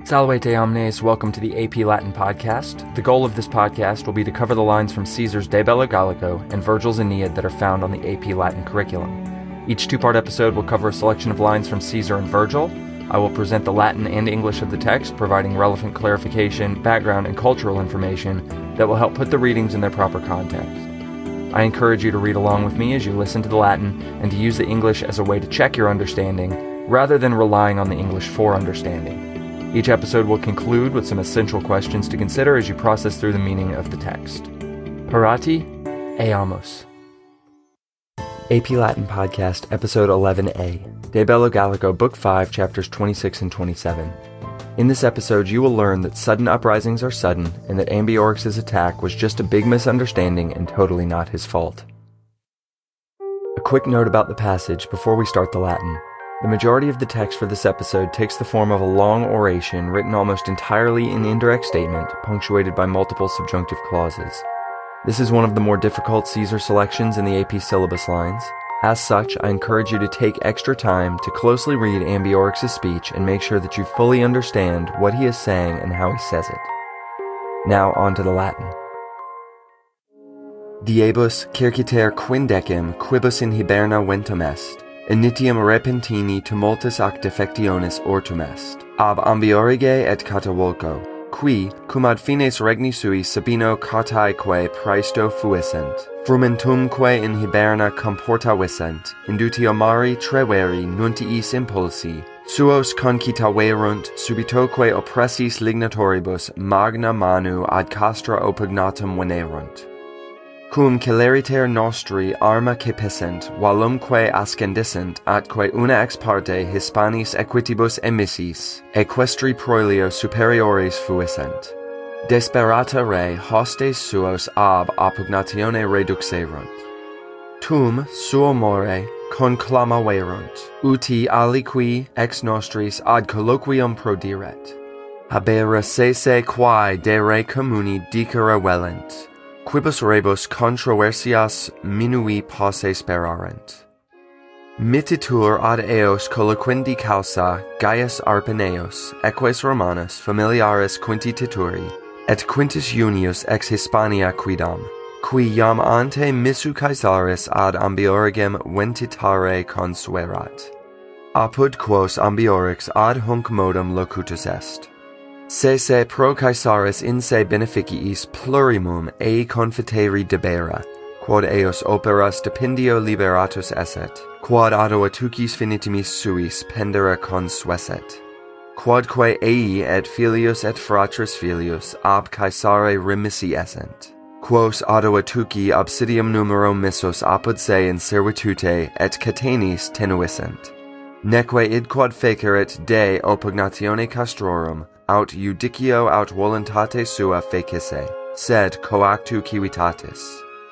Salve omnes, welcome to the AP Latin podcast. The goal of this podcast will be to cover the lines from Caesar's De Bello Gallico and Virgil's Aeneid that are found on the AP Latin curriculum. Each two-part episode will cover a selection of lines from Caesar and Virgil. I will present the Latin and English of the text, providing relevant clarification, background, and cultural information that will help put the readings in their proper context. I encourage you to read along with me as you listen to the Latin and to use the English as a way to check your understanding, rather than relying on the English for understanding. Each episode will conclude with some essential questions to consider as you process through the meaning of the text. Parati, eamus. AP Latin Podcast, Episode 11a, De Bello Gallico, Book 5, Chapters 26 and 27. In this episode, you will learn that sudden uprisings are sudden, and that Ambiorix's attack was just a big misunderstanding and totally not his fault. A quick note about the passage before we start the Latin. The majority of the text for this episode takes the form of a long oration written almost entirely in indirect statement, punctuated by multiple subjunctive clauses. This is one of the more difficult Caesar selections in the AP syllabus lines. As such, I encourage you to take extra time to closely read Ambiorix's speech and make sure that you fully understand what he is saying and how he says it. Now on to the Latin. Diebus circiter quindecim quibus in hiberna ventum est, initium repentini tumultus ac defectionis ortum est, ab Ambiorige et Catavolco, qui, cum ad fines regni sui Sabino Cataeque praesto fuissent, frumentumque in hiberna comportavissent, indutio mari treveri nuntiis impulsi, suos concitaverunt subitoque oppressis lignatoribus magna manu ad castra opugnatum venerunt. Cum celeriter nostri arma cepissent, valumque ascendissent, atque una ex parte Hispanis equitibus emissis, equestri proelio superiores fuissent. Desperata re hostes suos ab appugnatione reduxerunt. Tum suo more conclamaverunt, uti aliqui ex nostris ad colloquium prodiret. Habera sese quae de re communi dicere velent. Quibus rebus controversias minui posse sperarent. Mititur ad eos colloquendi causa Gaius Arpaneos, eques Romanus, familiaris Quinti tituri, et Quintus Junius ex Hispania quidam, qui iam ante missu Caesaris ad Ambiorigem ventitare consuerat. Apud quos Ambiorix ad hunc modum locutus est. Se pro Caesaris in se beneficiis plurimum ei confiteri debera, quod eos opera stipendio liberatus esset, quod ado atucis finitimis suis pendere consuesset. Quodque ei et filius et fratris filius ab Caesare remissi essent, quos ado atuci obsidium numero missus apud se in servitute et catenis tenuissent. Neque id quod feceret de oppugnatione castrorum, aut judicio aut voluntate sua fecisse, sed coactu civitatis.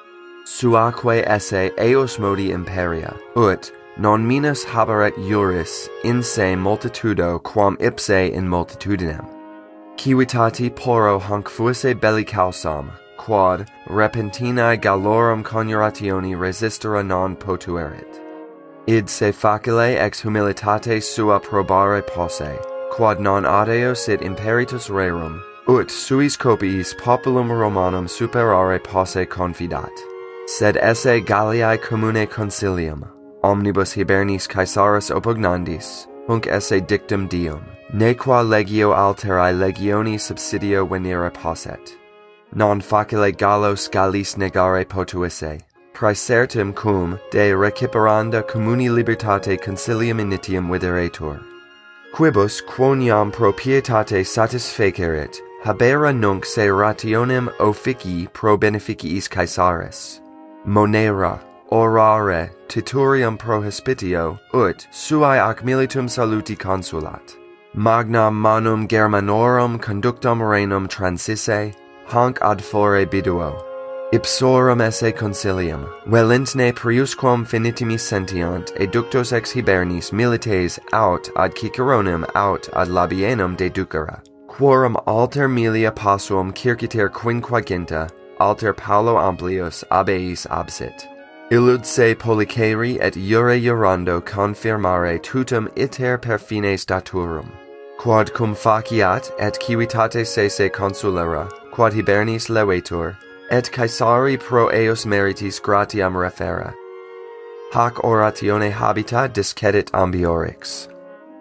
Suaque esse eos modi imperia, ut, non minus haberet juris in se multitudo quam ipse in multitudinem. Civitati porro hanc fuisse belli causam, quod repentinae gallorum coniurationi resistera non potuerit. Id se facile ex humilitate sua probare posse, quod non adeo sit imperitus rerum, ut suis copiis populum Romanum superare posse confidat. Sed esse Galliae commune consilium, omnibus hibernis Caesaris oppugnandis, hunc esse dictum diem, nequa legio alterae legioni subsidio venire posset. Non facile Gallos Gallis negare potuisse, praesertim cum de reciperanda communi libertate consilium initium videretur. Quibus quoniam pro pietate satisfecerit, habera nunc se rationem officii pro beneficiis Caesaris. Monera, orare, titurium pro hospitio, ut suae ac militum saluti consulat. Magna manum Germanorum conductum renum transisse, hanc ad fore biduo. Ipsorum esse consilium, velintne priusquam finitimis sentiant, eductos ex hibernis milites aut ad Ciceronem aut ad Labienum deducera. Quorum alter milia passuum circiter quinquaginta, alter Paulo Amplius abeis absit. Illud se policeri et iure iurando confirmare tutum iter per fines daturum. quod cum faciat et civitate sese consulera, quod hibernis levetur, et Caesari pro eos meritis gratiam refera. Hac oratione habita discedit ambiorix.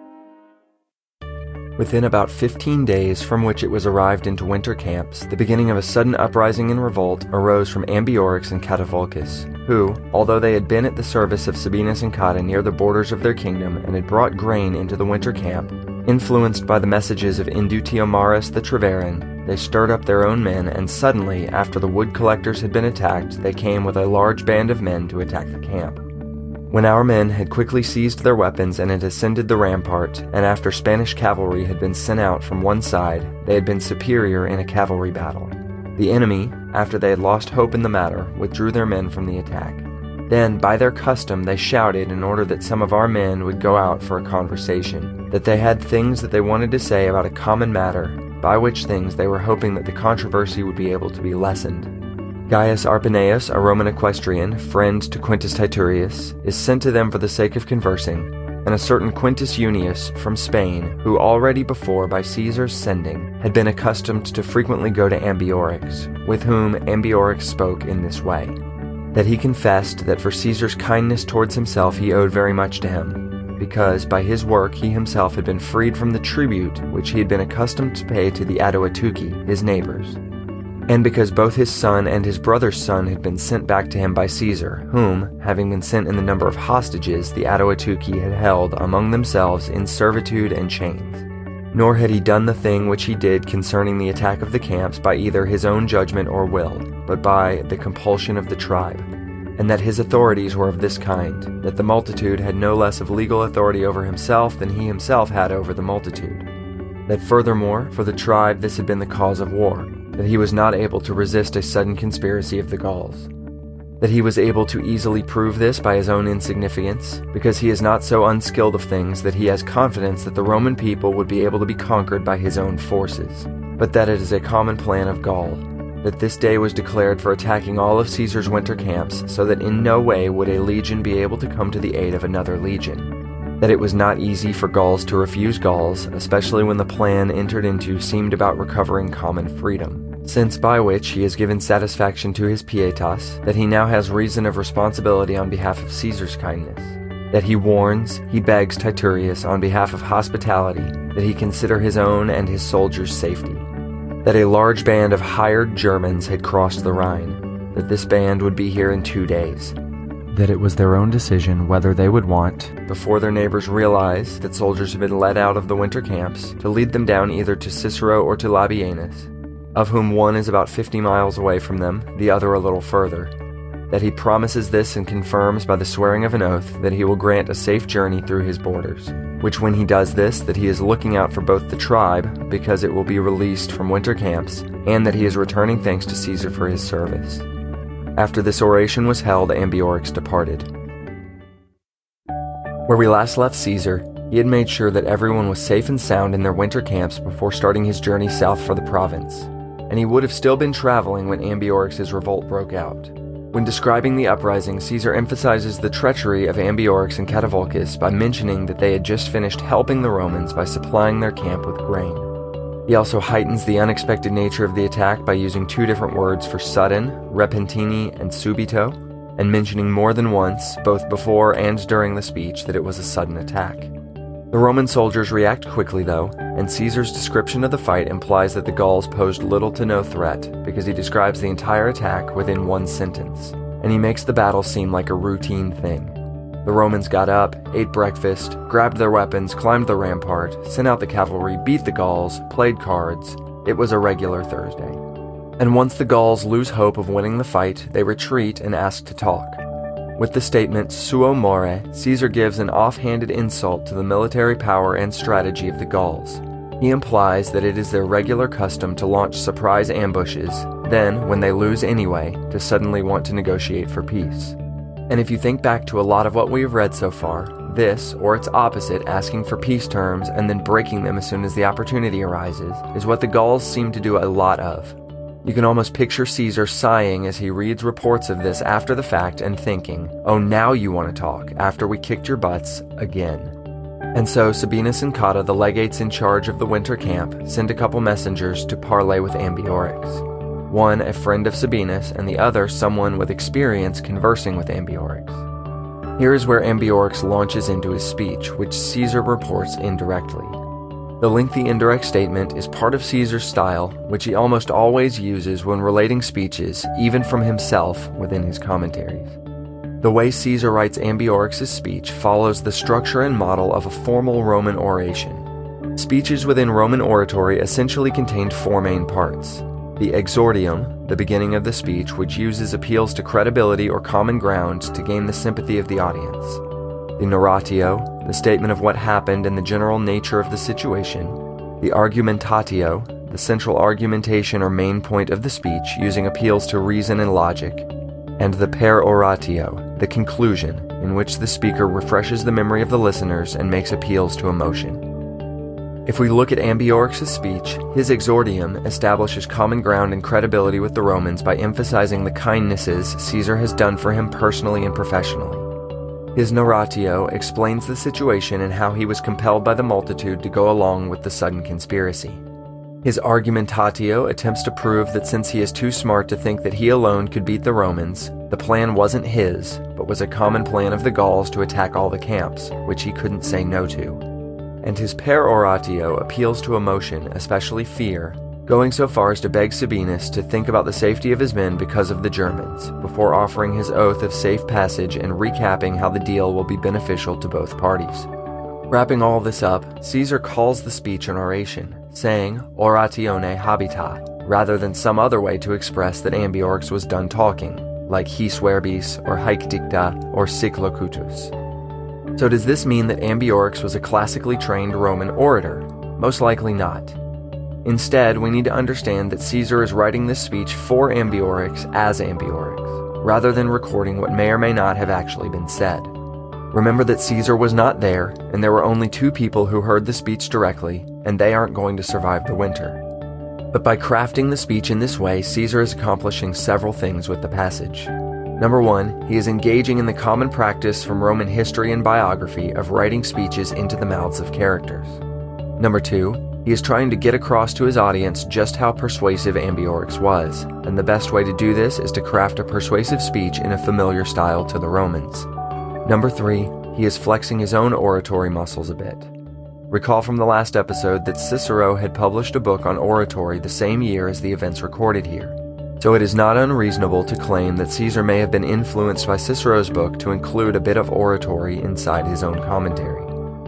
Within about 15 days from which it was arrived into winter camps, the beginning of a sudden uprising and revolt arose from Ambiorix and Catavolcus, who, although they had been at the service of Sabinus and Cotta near the borders of their kingdom and had brought grain into the winter camp, influenced by the messages of Indutiomarus the Treveran, they stirred up their own men, and suddenly, after the wood collectors had been attacked, they came with a large band of men to attack the camp. When our men had quickly seized their weapons and had ascended the rampart, and after Spanish cavalry had been sent out from one side, they had been superior in a cavalry battle. The enemy, after they had lost hope in the matter, withdrew their men from the attack. Then, by their custom, they shouted in order that some of our men would go out for a conversation, that they had things that they wanted to say about a common matter, by which things they were hoping that the controversy would be able to be lessened. Gaius Arpaneus, a Roman equestrian, friend to Quintus Titurius, is sent to them for the sake of conversing, and a certain Quintus Junius from Spain, who already before, by Caesar's sending, had been accustomed to frequently go to Ambiorix, with whom Ambiorix spoke in this way, that he confessed that for Caesar's kindness towards himself he owed very much to him, because by his work he himself had been freed from the tribute which he had been accustomed to pay to the Aduatuci, his neighbors, and because both his son and his brother's son had been sent back to him by Caesar, whom, having been sent in the number of hostages, the Aduatuci had held among themselves in servitude and chains. Nor had he done the thing which he did concerning the attack of the camps by either his own judgment or will, but by the compulsion of the tribe, and that his authorities were of this kind, that the multitude had no less of legal authority over himself than he himself had over the multitude. That furthermore, for the tribe this had been the cause of war, that he was not able to resist a sudden conspiracy of the Gauls. That he was able to easily prove this by his own insignificance, because he is not so unskilled of things that he has confidence that the Roman people would be able to be conquered by his own forces, but that it is a common plan of Gaul, that this day was declared for attacking all of Caesar's winter camps, so that in no way would a legion be able to come to the aid of another legion. That it was not easy for Gauls to refuse Gauls, especially when the plan entered into seemed about recovering common freedom, since by which he has given satisfaction to his pietas, that he now has reason of responsibility on behalf of Caesar's kindness, that he warns, he begs Titurius on behalf of hospitality, that he consider his own and his soldiers' safety, that a large band of hired Germans had crossed the Rhine, that this band would be here in 2 days, that it was their own decision whether they would want, before their neighbors realized that soldiers had been led out of the winter camps, to lead them down either to Cicero or to Labienus, of whom one is about 50 miles away from them, the other a little further, that he promises this and confirms by the swearing of an oath that he will grant a safe journey through his borders, which when he does this, that he is looking out for both the tribe, because it will be released from winter camps, and that he is returning thanks to Caesar for his service. After this oration was held, Ambiorix departed. Where we last left Caesar, he had made sure that everyone was safe and sound in their winter camps before starting his journey south for the province, and he would have still been traveling when Ambiorix's revolt broke out. When describing the uprising, Caesar emphasizes the treachery of Ambiorix and Catavolcus by mentioning that they had just finished helping the Romans by supplying their camp with grain. He also heightens the unexpected nature of the attack by using 2 different words for sudden, repentini and subito, and mentioning more than once, both before and during the speech, that it was a sudden attack. The Roman soldiers react quickly, though, and Caesar's description of the fight implies that the Gauls posed little to no threat, because he describes the entire attack within 1 sentence, and he makes the battle seem like a routine thing. The Romans got up, ate breakfast, grabbed their weapons, climbed the rampart, sent out the cavalry, beat the Gauls, played cards. It was a regular Thursday. And once the Gauls lose hope of winning the fight, they retreat and ask to talk. With the statement suo more, Caesar gives an offhanded insult to the military power and strategy of the Gauls. He implies that it is their regular custom to launch surprise ambushes, then, when they lose anyway, to suddenly want to negotiate for peace. And if you think back to a lot of what we have read so far, this, or its opposite, asking for peace terms and then breaking them as soon as the opportunity arises, is what the Gauls seem to do a lot of. You can almost picture Caesar sighing as he reads reports of this after the fact and thinking, oh, now you want to talk, after we kicked your butts again. And so Sabinus and Cotta, the legates in charge of the winter camp, send a couple messengers to parley with Ambiorix. One a friend of Sabinus, and the other someone with experience conversing with Ambiorix. Here is where Ambiorix launches into his speech, which Caesar reports indirectly. The lengthy indirect statement is part of Caesar's style, which he almost always uses when relating speeches, even from himself, within his commentaries. The way Caesar writes Ambiorix's speech follows the structure and model of a formal Roman oration. Speeches within Roman oratory essentially contained four main parts. The exordium, the beginning of the speech, which uses appeals to credibility or common ground to gain the sympathy of the audience. The narratio, the statement of what happened and the general nature of the situation. The argumentatio, the central argumentation or main point of the speech using appeals to reason and logic. And the peroratio, the conclusion, in which the speaker refreshes the memory of the listeners and makes appeals to emotion. If we look at Ambiorix's speech, his exordium establishes common ground and credibility with the Romans by emphasizing the kindnesses Caesar has done for him personally and professionally. His narratio explains the situation and how he was compelled by the multitude to go along with the sudden conspiracy. His argumentatio attempts to prove that since he is too smart to think that he alone could beat the Romans, the plan wasn't his, but was a common plan of the Gauls to attack all the camps, which he couldn't say no to. And his peroratio appeals to emotion, especially fear, going so far as to beg Sabinus to think about the safety of his men because of the Germans, before offering his oath of safe passage and recapping how the deal will be beneficial to both parties. Wrapping all this up, Caesar calls the speech an oration, saying oratione habita, rather than some other way to express that Ambiorix was done talking, like his verbis or haec dicta or sic locutus. So does this mean that Ambiorix was a classically trained Roman orator? Most likely not. Instead, we need to understand that Caesar is writing this speech for Ambiorix as Ambiorix, rather than recording what may or may not have actually been said. Remember that Caesar was not there, and there were only two people who heard the speech directly, and they aren't going to survive the winter. But by crafting the speech in this way, Caesar is accomplishing several things with the passage. Number one, he is engaging in the common practice from Roman history and biography of writing speeches into the mouths of characters. Number two, he is trying to get across to his audience just how persuasive Ambiorix was, and the best way to do this is to craft a persuasive speech in a familiar style to the Romans. Number three, he is flexing his own oratory muscles a bit. Recall from the last episode that Cicero had published a book on oratory the same year as the events recorded here, so it is not unreasonable to claim that Caesar may have been influenced by Cicero's book to include a bit of oratory inside his own commentary.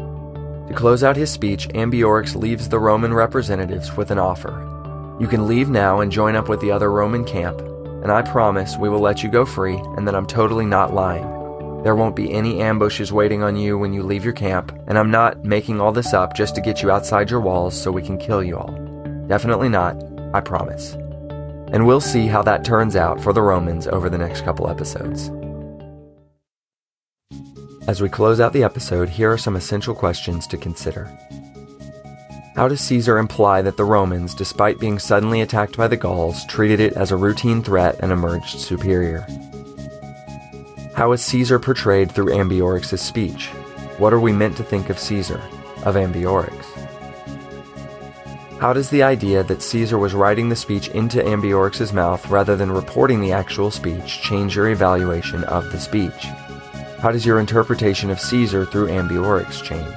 To close out his speech, Ambiorix leaves the Roman representatives with an offer. You can leave now and join up with the other Roman camp, and I promise we will let you go free and that I'm totally not lying. There won't be any ambushes waiting on you when you leave your camp, and I'm not making all this up just to get you outside your walls so we can kill you all. Definitely not, I promise. And we'll see how that turns out for the Romans over the next couple episodes. As we close out the episode, here are some essential questions to consider. How does Caesar imply that the Romans, despite being suddenly attacked by the Gauls, treated it as a routine threat and emerged superior? How is Caesar portrayed through Ambiorix's speech? What are we meant to think of Caesar, of Ambiorix? How does the idea that Caesar was writing the speech into Ambiorix's mouth rather than reporting the actual speech change your evaluation of the speech? How does your interpretation of Caesar through Ambiorix change?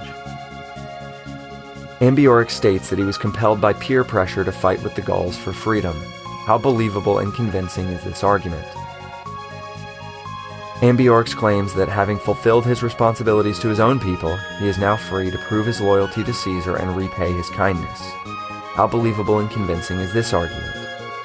Ambiorix states that he was compelled by peer pressure to fight with the Gauls for freedom. How believable and convincing is this argument? Ambiorix claims that having fulfilled his responsibilities to his own people, he is now free to prove his loyalty to Caesar and repay his kindness. How believable and convincing is this argument?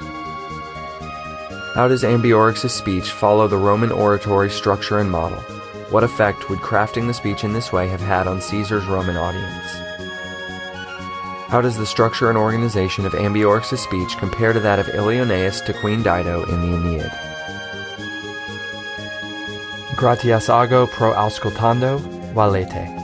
How does Ambiorix's speech follow the Roman oratory structure and model? What effect would crafting the speech in this way have had on Caesar's Roman audience? How does the structure and organization of Ambiorix's speech compare to that of Ilioneus to Queen Dido in the Aeneid? Gratias ago pro auscultando, valete.